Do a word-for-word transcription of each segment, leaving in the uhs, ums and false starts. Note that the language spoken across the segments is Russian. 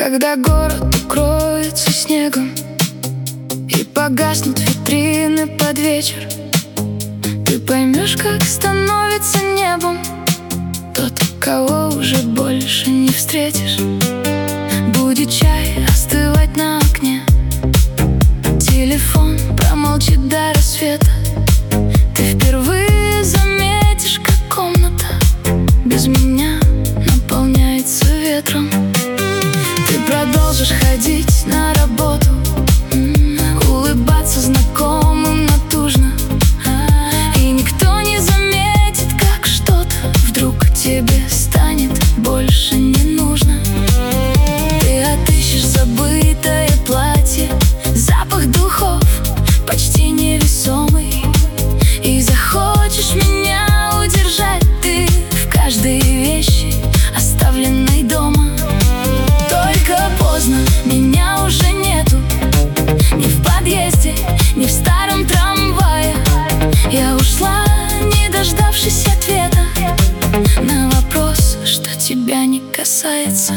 Когда город укроется снегом и погаснут витрины под вечер, ты поймешь, как становится небом тот, кого уже больше не встретишь. Будет чай остывать на окне, телефон промолчит до рассвета. Ты впервые заметишь, как комната без меня наполняется ветром. Ты продолжишь ходить на работу, улыбаться знакомым натужно, и никто не заметит, как что-то вдруг тебе станет больше не нужно. Ты отыщешь забытое платье, запах духов почти невесомый, и захочешь меня удержать ты в каждой вещи, оставленной дома. Только поздно, меня уже нету ни в подъезде, ни в старом трамвае. Я ушла, не дождавшись ответа на вопрос, что тебя не касается.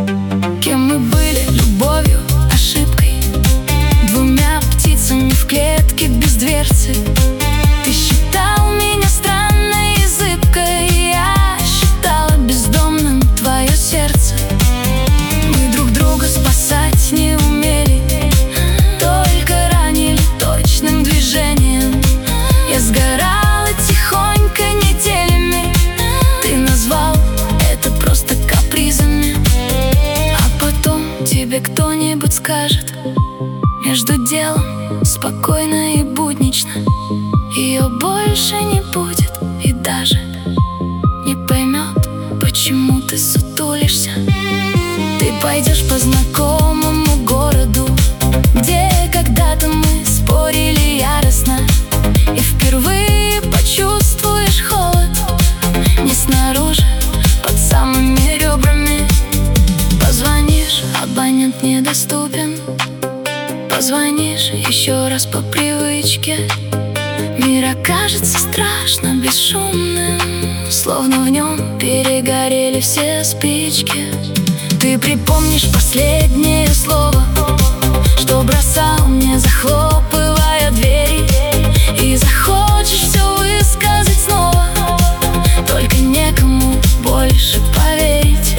Кем мы были? Любовью, ошибкой, двумя птицами в клетке без дверцы. Ты считал меня странной и зыбкой, я считала бездомным твое сердце. Мы друг друга спасать не умели, только ранили точным движением. Я сгорала тихонько неделями, ты назвал это просто капризами. А потом тебе кто-нибудь скажет между делом спокойно и буднично: ее больше не будет, и даже не поймет, почему ты сутулишься. Ты пойдешь по знакомому городу, где когда-то мы спорили яростно, и впервые почувствуешь холод не снаружи, под самыми ребрами. Позвонишь, абонент недоступен, позвонишь еще раз по привычке. Мир окажется страшно бесшумным, словно в нем перегорели все спички. Ты припомнишь последнее слово, что бросал мне, захлопывая двери, и захочешь все высказать снова, только некому больше поверить.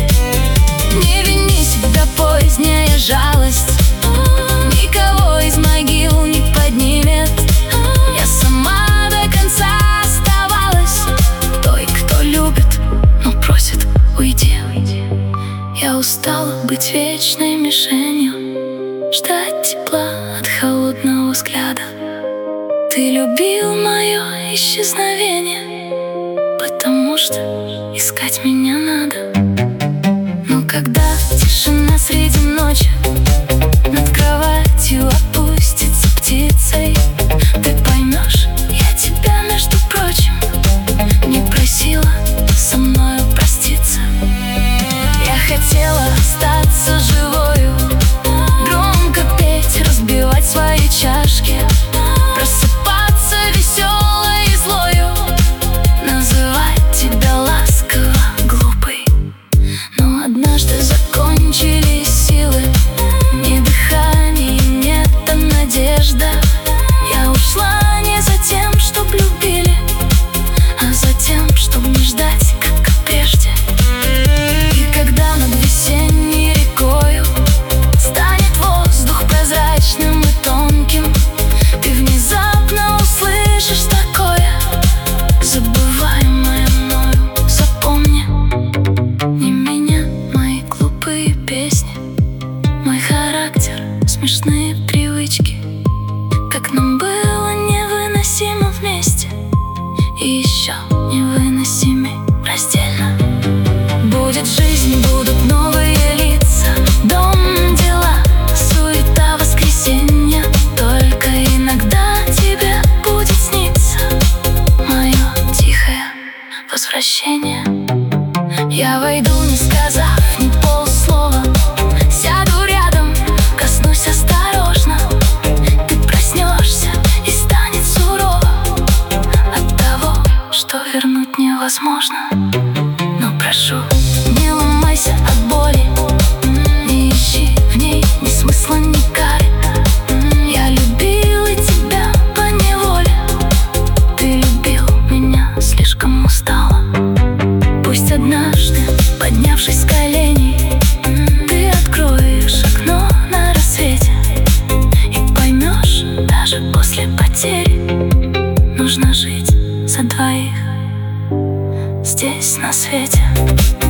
Не вини себя, поздняя жалость никого из могил не поднимет. Я сама до конца оставалась той, кто любит, но просит: уйди. Я устала быть вечной мишенью, ждать тепла от холодного взгляда. Ты любил мое исчезновение, потому что искать меня надо. Но когда тишина среди ночи над кроватью опустится птицей, ты поймешь, я тебя, между прочим, не просила со мною проститься. Я хотела остаться живою, громко петь, разбивать свои чашки, просыпаться веселой и злою, называть тебя ласково глупой. Но однажды закончились силы, здесь, на свете.